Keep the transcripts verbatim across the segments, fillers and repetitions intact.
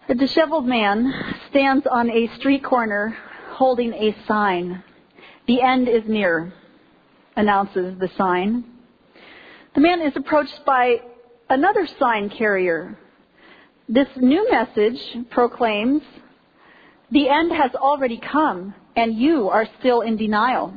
A disheveled man stands on a street corner holding a sign. "The end is near," announces the sign. The man is approached by another sign carrier. This new message proclaims, "The end has already come, and you are still in denial."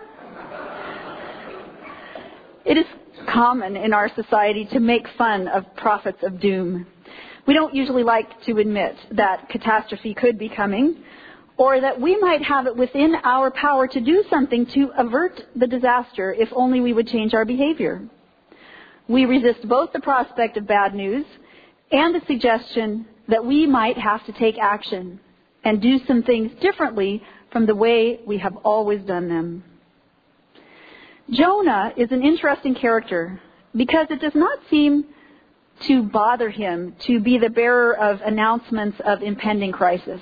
It is common in our society to make fun of prophets of doom. We don't usually like to admit that catastrophe could be coming, or that we might have it within our power to do something to avert the disaster if only we would change our behavior. We resist both the prospect of bad news and the suggestion that we might have to take action and do some things differently from the way we have always done them. Jonah is an interesting character because it does not seem to bother him to be the bearer of announcements of impending crisis.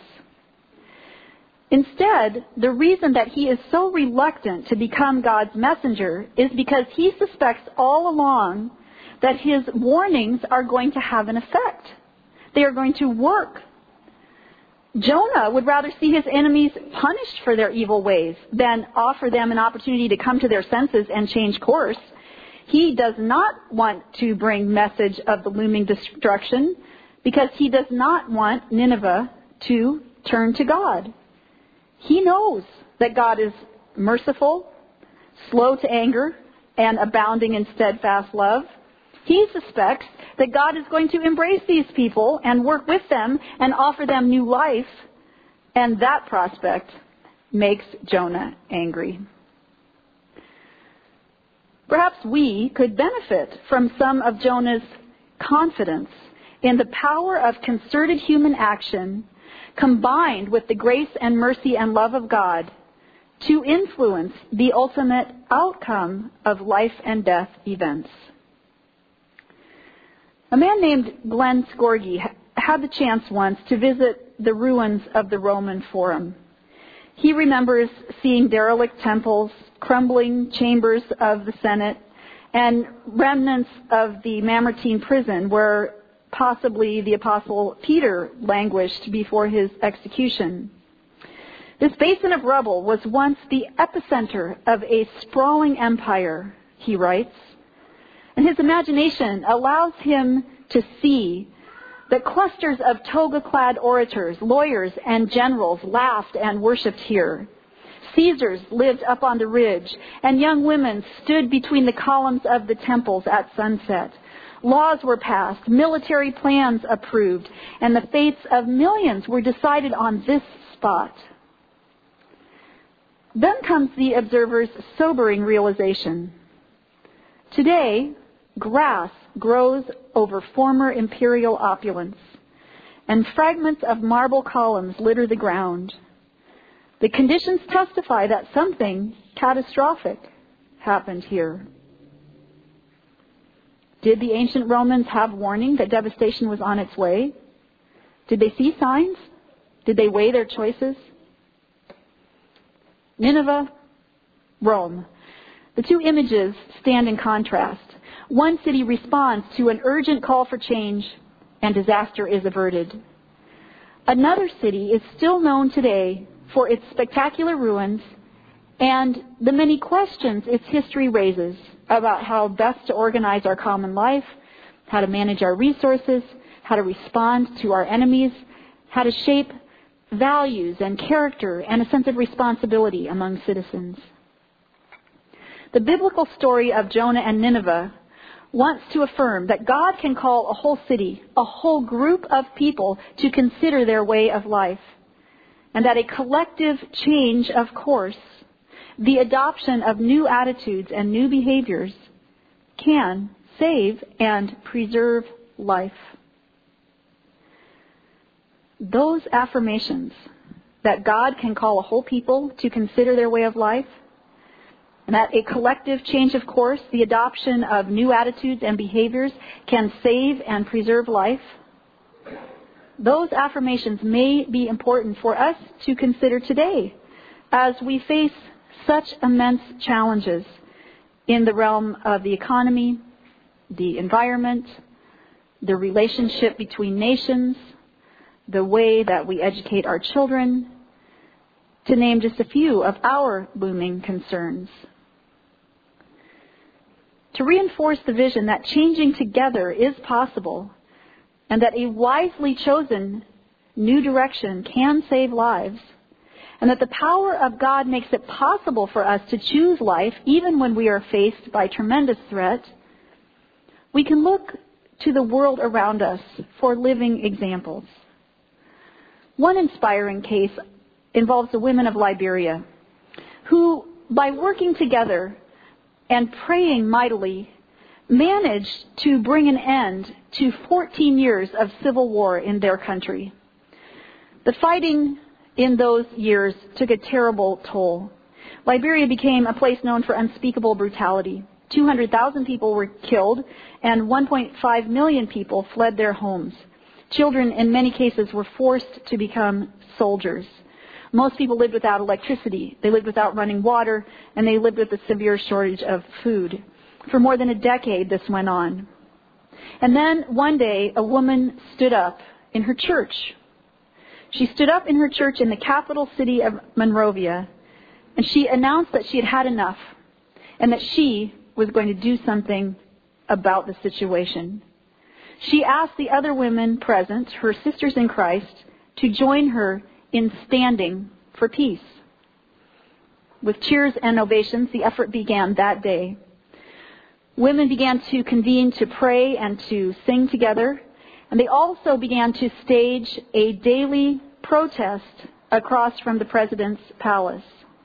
Instead, the reason that he is so reluctant to become God's messenger is because he suspects all along that his warnings are going to have an effect. They are going to work. Jonah would rather see his enemies punished for their evil ways than offer them an opportunity to come to their senses and change course. He does not want to bring message of the looming destruction because he does not want Nineveh to turn to God. He knows that God is merciful, slow to anger, and abounding in steadfast love. He suspects that God is going to embrace these people and work with them and offer them new life. And that prospect makes Jonah angry. Perhaps we could benefit from some of Jonah's confidence in the power of concerted human action combined with the grace and mercy and love of God to influence the ultimate outcome of life and death events. A man named Glenn Scorgi had the chance once to visit the ruins of the Roman Forum. He remembers seeing derelict temples, crumbling chambers of the Senate, and remnants of the Mamertine prison where possibly the Apostle Peter languished before his execution. This basin of rubble was once the epicenter of a sprawling empire, he writes. And his imagination allows him to see that clusters of toga-clad orators, lawyers, and generals laughed and worshipped here. Caesars lived up on the ridge, and young women stood between the columns of the temples at sunset. Laws were passed, military plans approved, and the fates of millions were decided on this spot. Then comes the observer's sobering realization. Today, grass grows over former imperial opulence, and fragments of marble columns litter the ground. The conditions testify that something catastrophic happened here. Did the ancient Romans have warning that devastation was on its way? Did they see signs? Did they weigh their choices? Nineveh, Rome. The two images stand in contrast. One city responds to an urgent call for change, and disaster is averted. Another city is still known today for its spectacular ruins and the many questions its history raises about how best to organize our common life, how to manage our resources, how to respond to our enemies, how to shape values and character and a sense of responsibility among citizens. The biblical story of Jonah and Nineveh wants to affirm that God can call a whole city, a whole group of people to consider their way of life, and that a collective change of course, the adoption of new attitudes and new behaviors, can save and preserve life. Those affirmations that God can call a whole people to consider their way of life, and that a collective change of course, the adoption of new attitudes and behaviors, can save and preserve life, those affirmations may be important for us to consider today as we face such immense challenges in the realm of the economy, the environment, the relationship between nations, the way that we educate our children, to name just a few of our looming concerns. To reinforce the vision that changing together is possible and that a wisely chosen new direction can save lives, and that the power of God makes it possible for us to choose life even when we are faced by tremendous threat, we can look to the world around us for living examples. One inspiring case involves the women of Liberia, who, by working together and praying mightily, managed to bring an end to fourteen years of civil war in their country. The fighting in those years took a terrible toll. Liberia became a place known for unspeakable brutality. two hundred thousand people were killed and one point five million people fled their homes. Children, in many cases, were forced to become soldiers. Most people lived without electricity. They lived without running water, and they lived with a severe shortage of food. For more than a decade, this went on. And then one day, a woman stood up in her church. She stood up in her church in the capital city of Monrovia, and she announced that she had had enough and that she was going to do something about the situation. She asked the other women present, her sisters in Christ, to join her in standing for peace. With cheers and ovations, the effort began that day. Women began to convene to pray and to sing together, and they also began to stage a daily protest across from the president's palace.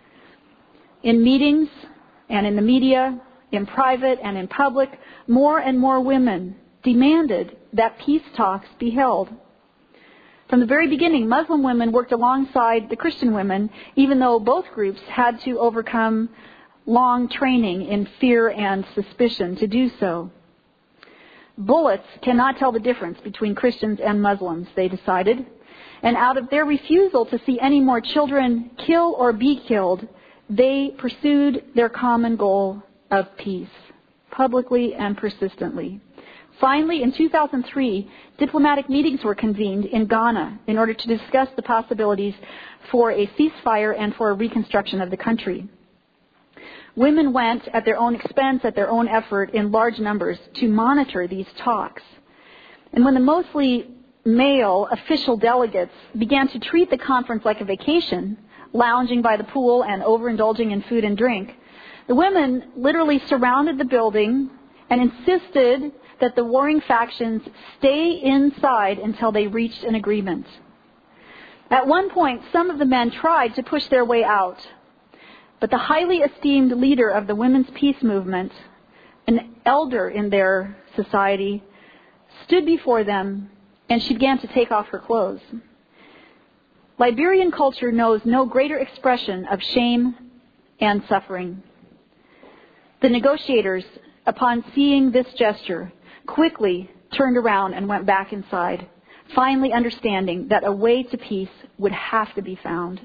In meetings and in the media, in private and in public, more and more women demanded that peace talks be held. From the very beginning, Muslim women worked alongside the Christian women, even though both groups had to overcome long training in fear and suspicion to do so. Bullets cannot tell the difference between Christians and Muslims, they decided. And out of their refusal to see any more children kill or be killed, they pursued their common goal of peace, publicly and persistently. Finally, in two thousand three, diplomatic meetings were convened in Ghana in order to discuss the possibilities for a ceasefire and for a reconstruction of the country. Women went at their own expense, at their own effort, in large numbers to monitor these talks. And when the mostly male official delegates began to treat the conference like a vacation, lounging by the pool and overindulging in food and drink, the women literally surrounded the building and insisted that the warring factions stay inside until they reached an agreement. At one point, some of the men tried to push their way out, but the highly esteemed leader of the women's peace movement, an elder in their society, stood before them, and she began to take off her clothes. Liberian culture knows no greater expression of shame and suffering. The negotiators, upon seeing this gesture, quickly turned around and went back inside, finally understanding that a way to peace would have to be found.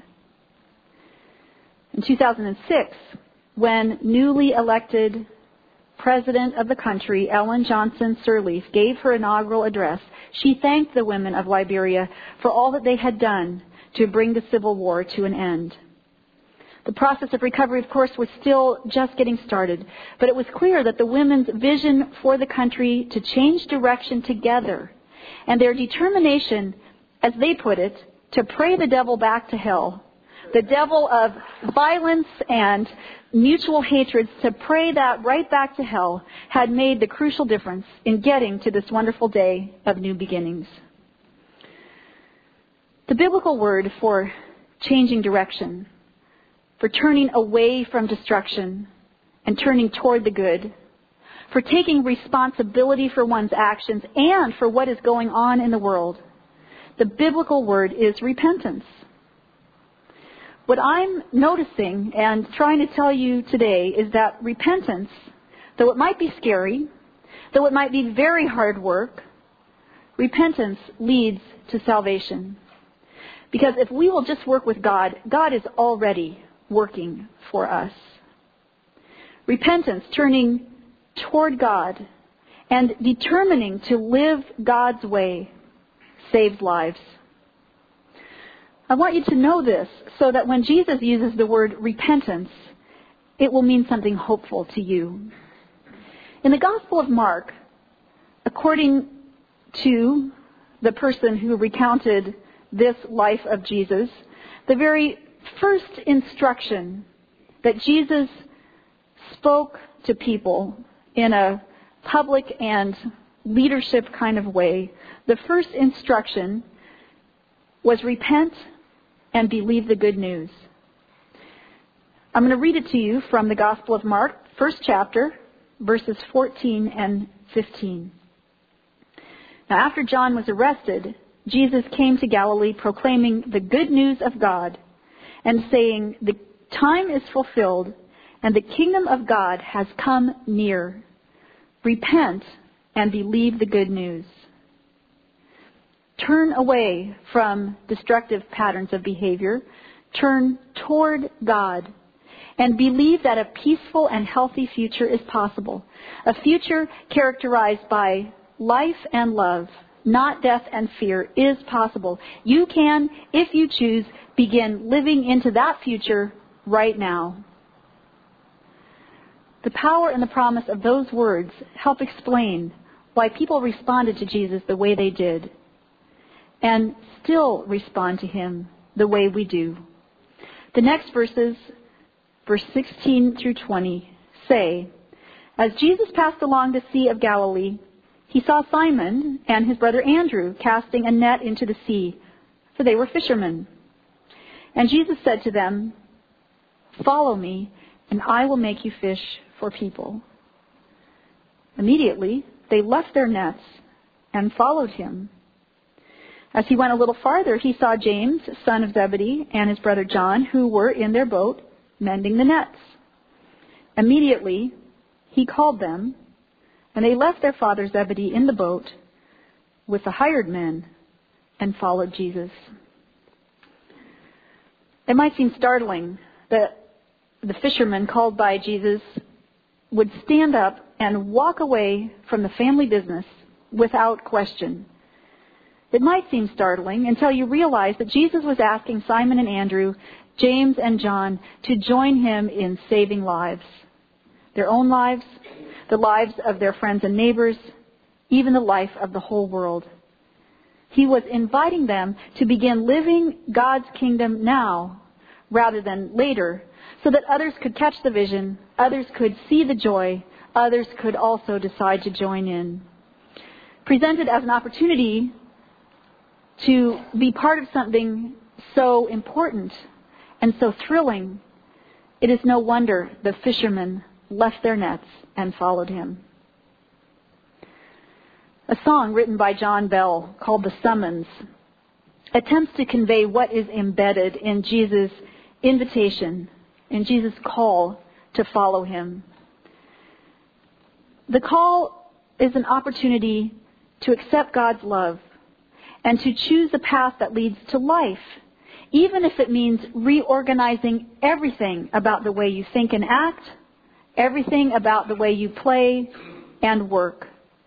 In two thousand six, when newly elected President of the country, Ellen Johnson Sirleaf, gave her inaugural address, she thanked the women of Liberia for all that they had done to bring the civil war to an end. The process of recovery, of course, was still just getting started, but it was clear that the women's vision for the country to change direction together and their determination, as they put it, to pray the devil back to hell, the devil of violence and mutual hatreds, to pray that right back to hell, had made the crucial difference in getting to this wonderful day of new beginnings. The biblical word for changing direction, for turning away from destruction and turning toward the good, for taking responsibility for one's actions and for what is going on in the world. The biblical word is repentance. What I'm noticing and trying to tell you today is that repentance, though it might be scary, though it might be very hard work, repentance leads to salvation. Because if we will just work with God, God is already working for us. Repentance, turning toward God and determining to live God's way, saves lives. I want you to know this so that when Jesus uses the word repentance, it will mean something hopeful to you. In the Gospel of Mark, according to the person who recounted this life of Jesus, the very first instruction that Jesus spoke to people in a public and leadership kind of way, the first instruction was repent and believe the good news. I'm going to read it to you from the Gospel of Mark, first chapter, verses fourteen and fifteen. Now, after John was arrested, Jesus came to Galilee proclaiming the good news of God and saying, "The time is fulfilled and the kingdom of God has come near. Repent and believe the good news." Turn away from destructive patterns of behavior. Turn toward God and believe that a peaceful and healthy future is possible. A future characterized by life and love, not death and fear, is possible. You can, if you choose, begin living into that future right now. The power and the promise of those words help explain why people responded to Jesus the way they did and still respond to him the way we do. The next verses, verse sixteen through twenty, say, "As Jesus passed along the Sea of Galilee, he saw Simon and his brother Andrew casting a net into the sea, for they were fishermen. And Jesus said to them, 'Follow me, and I will make you fish for people.' Immediately, they left their nets and followed him. As he went a little farther, he saw James, son of Zebedee, and his brother John, who were in their boat, mending the nets. Immediately, he called them, and they left their father Zebedee in the boat with the hired men and followed Jesus." It might seem startling that the fishermen called by Jesus would stand up and walk away from the family business without question. It might seem startling until you realize that Jesus was asking Simon and Andrew, James and John, to join him in saving lives. Their own lives, the lives of their friends and neighbors, even the life of the whole world. He was inviting them to begin living God's kingdom now rather than later, so that others could catch the vision, others could see the joy, others could also decide to join in. Presented as an opportunity to be part of something so important and so thrilling, it is no wonder the fishermen left their nets and followed him. A song written by John Bell called "The Summons" attempts to convey what is embedded in Jesus' invitation, in Jesus' call to follow him. The call is an opportunity to accept God's love and to choose a path that leads to life, even if it means reorganizing everything about the way you think and act, everything about the way you play and work.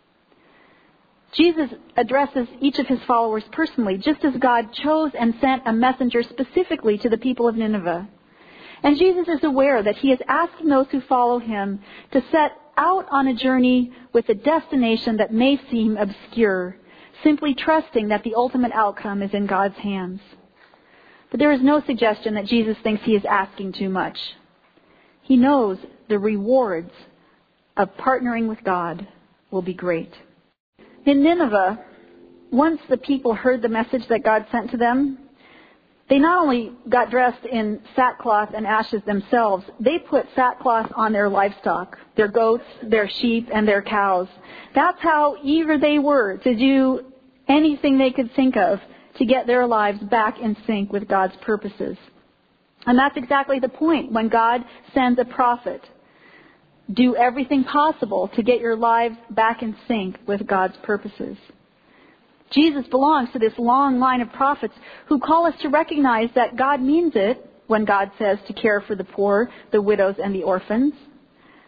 Jesus addresses each of his followers personally, just as God chose and sent a messenger specifically to the people of Nineveh. And Jesus is aware that he is asking those who follow him to set out on a journey with a destination that may seem obscure, simply trusting that the ultimate outcome is in God's hands. But there is no suggestion that Jesus thinks he is asking too much. He knows the rewards of partnering with God will be great. In Nineveh, once the people heard the message that God sent to them, they not only got dressed in sackcloth and ashes themselves, they put sackcloth on their livestock, their goats, their sheep, and their cows. That's how eager they were to do anything they could think of to get their lives back in sync with God's purposes. And that's exactly the point when God sends a prophet. Do everything possible to get your lives back in sync with God's purposes. Jesus belongs to this long line of prophets who call us to recognize that God means it when God says to care for the poor, the widows, and the orphans.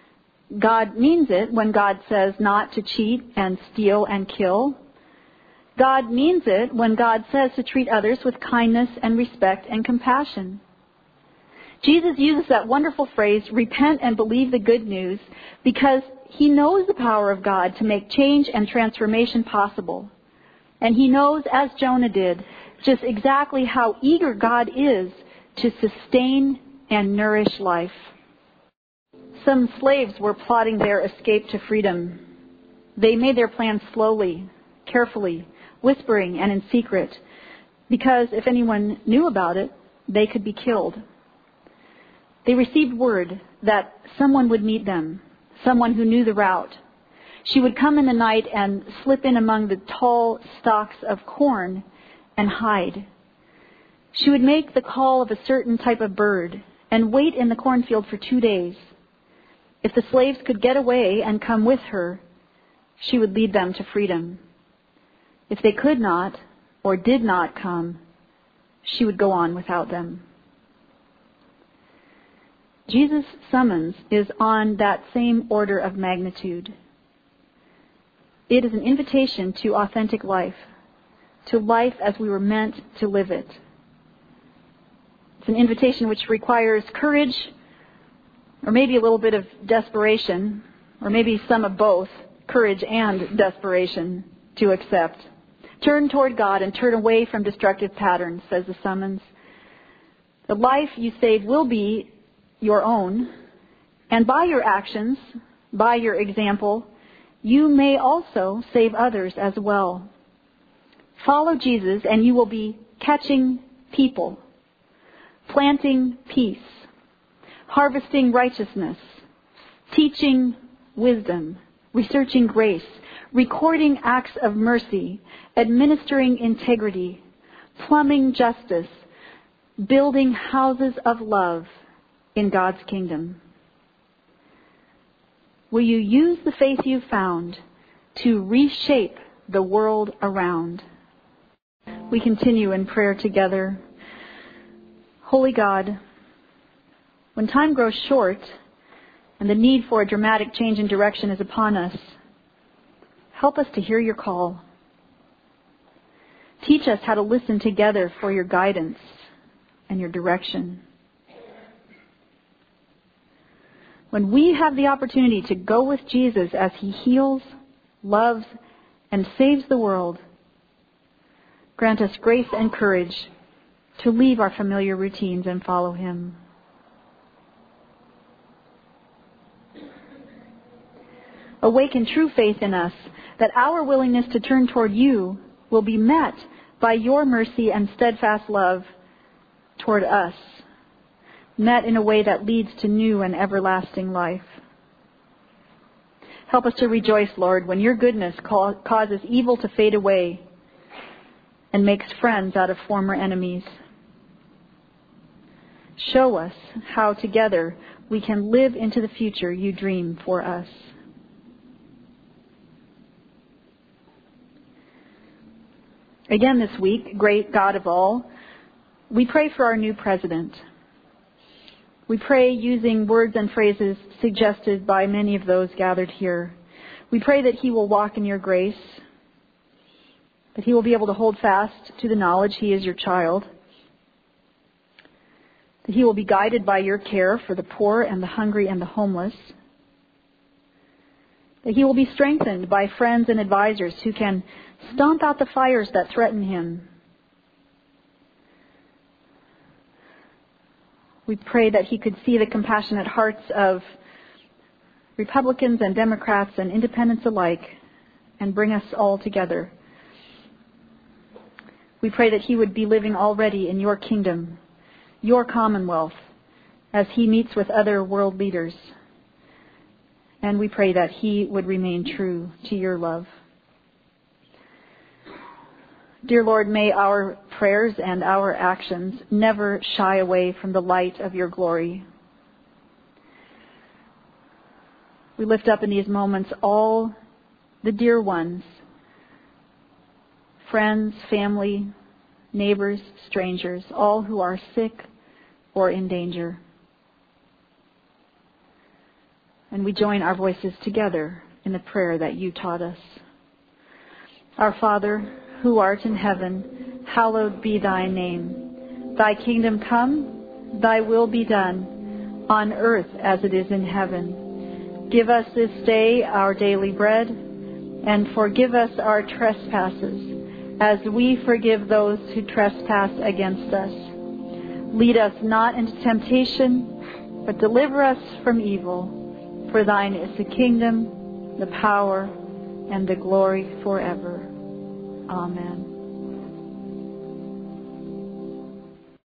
God means it when God says not to cheat and steal and kill. God means it when God says to treat others with kindness and respect and compassion. Jesus uses that wonderful phrase, repent and believe the good news, because he knows the power of God to make change and transformation possible. And he knows, as Jonah did, just exactly how eager God is to sustain and nourish life. Some slaves were plotting their escape to freedom. They made their plans slowly, carefully, whispering and in secret, because if anyone knew about it, they could be killed. They received word that someone would meet them, someone who knew the route. She would come in the night and slip in among the tall stalks of corn and hide. She would make the call of a certain type of bird and wait in the cornfield for two days. If the slaves could get away and come with her, she would lead them to freedom. If they could not or did not come, she would go on without them. Jesus' summons is on that same order of magnitude. It is an invitation to authentic life, to life as we were meant to live it. It's an invitation which requires courage, or maybe a little bit of desperation, or maybe some of both, courage and desperation, to accept. Turn toward God and turn away from destructive patterns, says the summons. The life you save will be your own, and by your actions, by your example, you may also save others as well. Follow Jesus and you will be catching people, planting peace, harvesting righteousness, teaching wisdom, researching grace, recording acts of mercy, administering integrity, plumbing justice, building houses of love in God's kingdom. Will you use the faith you've found to reshape the world around? We continue in prayer together. Holy God, when time grows short and the need for a dramatic change in direction is upon us, help us to hear your call. Teach us how to listen together for your guidance and your direction. When we have the opportunity to go with Jesus as he heals, loves, and saves the world, grant us grace and courage to leave our familiar routines and follow him. Awaken true faith in us that our willingness to turn toward you will be met by your mercy and steadfast love toward us, met in a way that leads to new and everlasting life. Help us to rejoice, Lord, when your goodness causes evil to fade away and makes friends out of former enemies. Show us how together we can live into the future you dream for us. Again this week, great God of all, we pray for our new president. We pray using words and phrases suggested by many of those gathered here. We pray that he will walk in your grace, that he will be able to hold fast to the knowledge he is your child, that he will be guided by your care for the poor and the hungry and the homeless, that he will be strengthened by friends and advisors who can stomp out the fires that threaten him. We pray that he could see the compassionate hearts of Republicans and Democrats and independents alike and bring us all together. We pray that he would be living already in your kingdom, your commonwealth, as he meets with other world leaders. And we pray that he would remain true to your love. Dear Lord, may our prayers and our actions never shy away from the light of your glory. We lift up in these moments all the dear ones, friends, family, neighbors, strangers, all who are sick or in danger. And we join our voices together in the prayer that you taught us. Our Father, who art in heaven, hallowed be thy name. Thy kingdom come, thy will be done, on earth as it is in heaven. Give us this day our daily bread, and forgive us our trespasses, as we forgive those who trespass against us. Lead us not into temptation, but deliver us from evil. For thine is the kingdom, the power, and the glory forever. Amen.